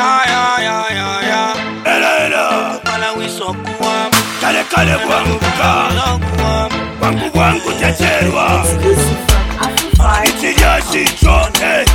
Elena kale wangu teterwa Itiyashicho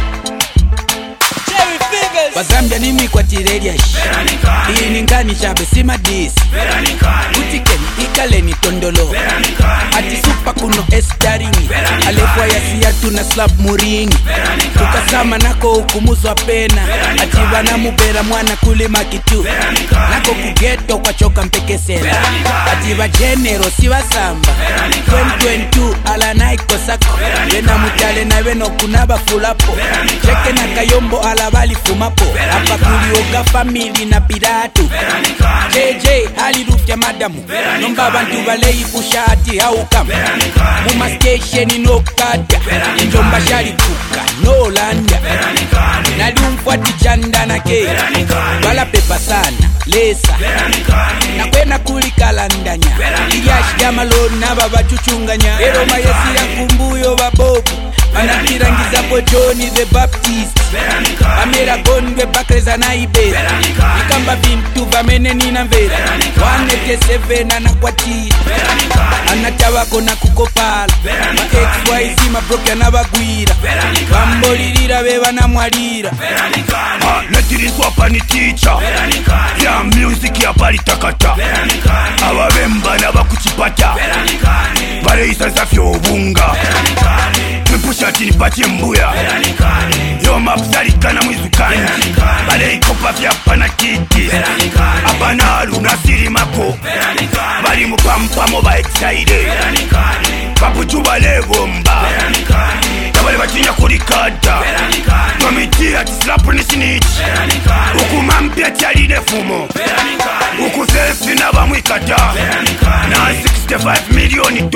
Bazambia nimi kwa tiredia hii ningani shabe sima disi Utikeni ikaleni tondolo Ati supa kuno estaringi Alefwa ya siyatu na slap muringi Tukasama nako hukumuzwa pena Ati wana mubera mwana kule makitu Nako kugeto kwa choka mpekesela Ati wa genero siwa samba 2022 ala naiko sako Wena mutale na weno kunaba fulapo Cheke na kayombo ala bali fumapo Hapa kulioga family na piratu JJ halirufya madamu Nomba abantu balei pushati haukam Muma station no kada Njomba shari kuka no landa Naliumfuati chanda na ke Wala pepa sana lesa Na kwena kulikalandanya Iyashi ya malona baba chuchunganya Eroma yesi ya kumbuyo babobu Anakirangiza po Johnny the Baptist Amera gondwe bakreza na ibera Ikamba bintu vamene nina mvera 187 anakwati Anachawako na kukopala Ma XYZ mabroke anabagwira Bambolirira beba na mwalira Netirizwa pani teacher Ya music ya bali takata Ababemba na bakuchipata Bareisa za fyobunga Mipusha tini pati mbuya Yo mapsarika na mwizukanji Balei kopa vya pana kiti Abana lunasiri mako Bali mupampamo ba excited Babuju bale gomba Tabale bachinya kurikada Komiti ati slapu ni snitch Ukumampi ati aline fumo Ukuselfi na bamwikata Na $65 million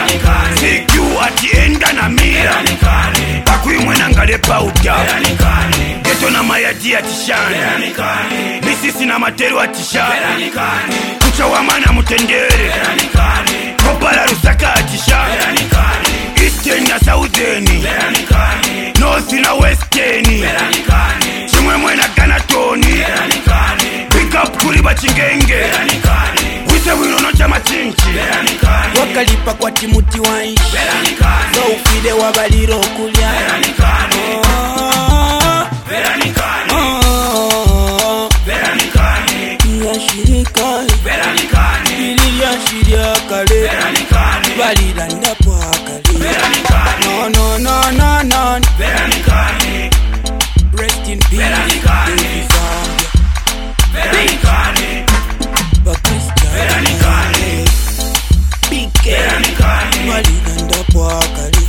CQ ati enda na mira Bakuimwe na ngale pauta Geto na mayadi ati shana Misisi na materu ati shana Kucha wamana mutendere Kopala rusaka ati shana Eastern na Southern North na Western Chimwemwe na Ganatoni Pick up kuri bachingenge Wise winono cha machinchi Wakalipa kwa timuti waishi So ufide wabaliro kulia Iliya shiria kale Balira ndapo akale No Rest in peace Baby Zambia Bakristian Big Balira ndapo akale